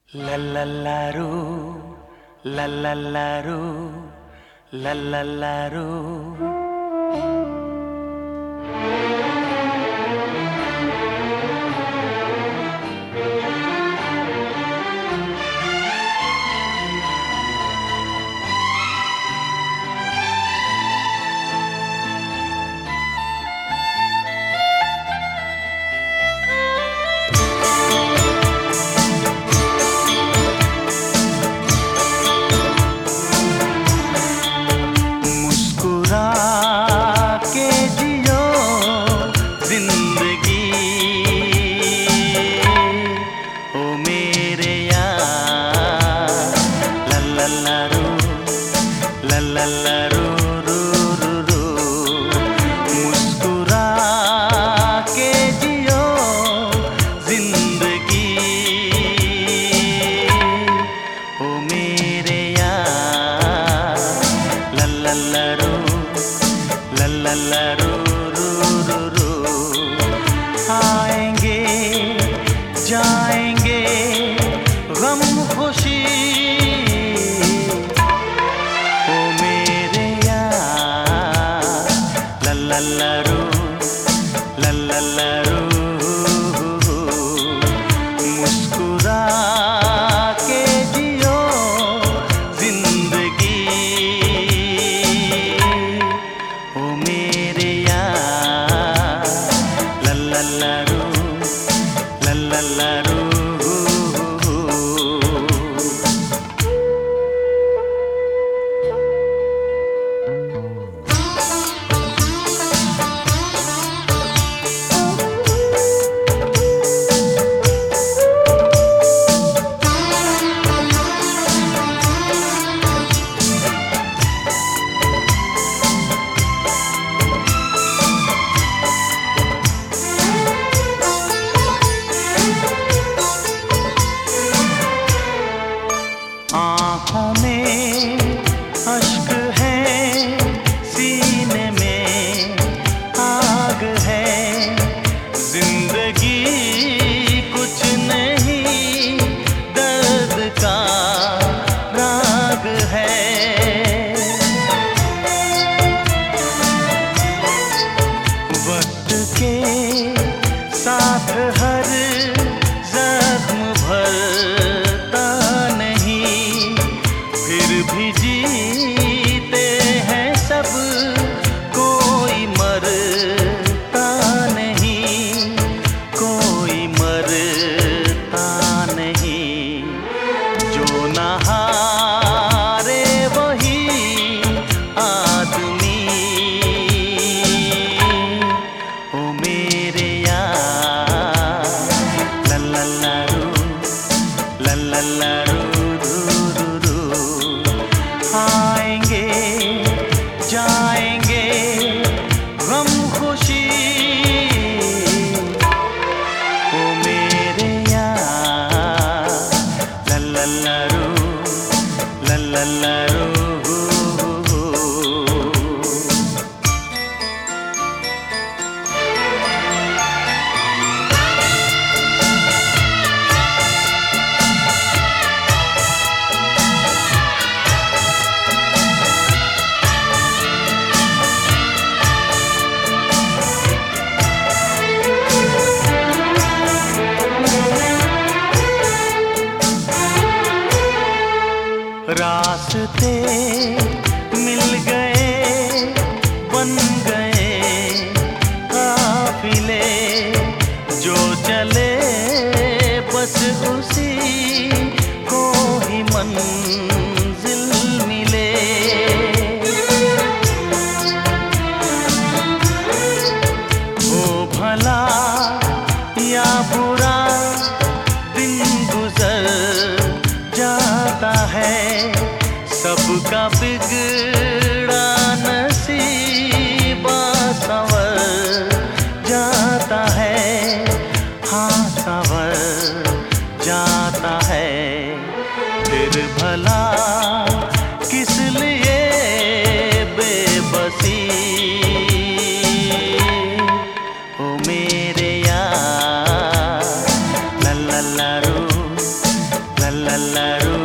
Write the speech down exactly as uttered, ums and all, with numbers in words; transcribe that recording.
La la la ru, la la la ru, la la la ru. La la la ru ru ru ru, मुस्कुरा के जियो जिंदगी, ओ मेरे यार। La la la ru, la la la ru रू रू रू। आएंगे जाएंगे गम खुशी, la la ru, la la la ru, मुस्कुरा के जियो जिंदगी, ओ मेरे यार। la la la ru, la la la ru। आँखों में अश्क है, सीने में आग है, जिंदगी कुछ नहीं दर्द का राग है। वक्त के साथ हर जख्म भरता भी जीते हैं सब, कोई मरता नहीं, कोई मरता नहीं। जो न हारे वही आदमी, ओ मेरे यार। la la la ru, la la la ru। आएंगे जाएंगे गम खुशी, ओ मेरे यार। la la la ru, la la la ru। रास्ते मिल गए, बन गए काफिले, जो चले बस उसी को ही मंजिल मिले। हो भला या बुरा दिन गुजर जाता है, सबका बिगड़ा नसीब संवर जाता है, हाँ संवर जाता है। फिर भला किस लिए बेबसी, ओ मेरे यार। la la la ru, la लल्ला रू